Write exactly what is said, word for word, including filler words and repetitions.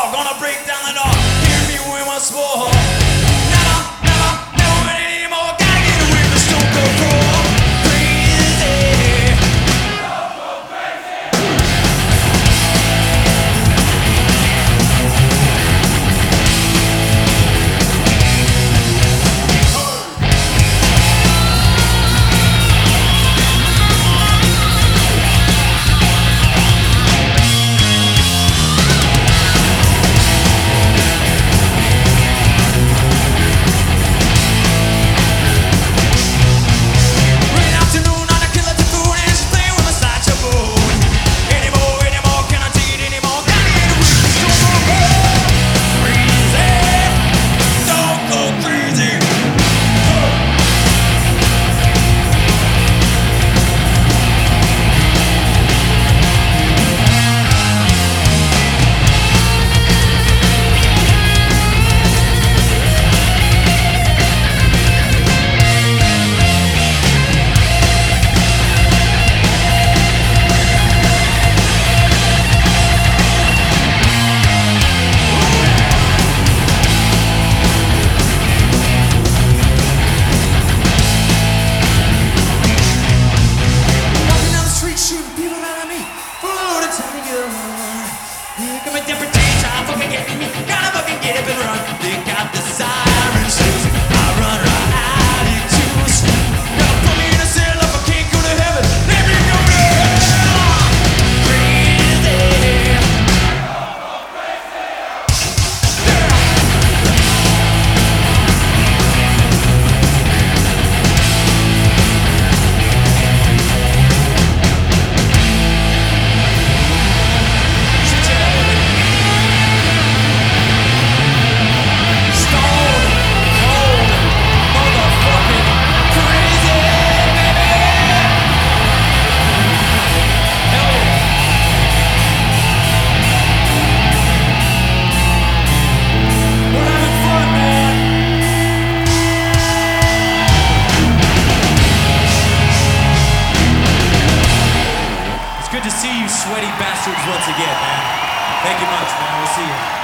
all gonna break down the door. Hear me when I swore. Never, never, never anymore. Gotta get away from the stone cold cold. Crazy. Here come a different day, time fucking getting me. Gotta fucking get up and run. They got the sirens loose. I run right out into a street. Gotta put me in a cell if I can't go to heaven. Let me go to hell. Crazy. Good to see you sweaty bastards once again, man. Thank you much, man. We'll see you.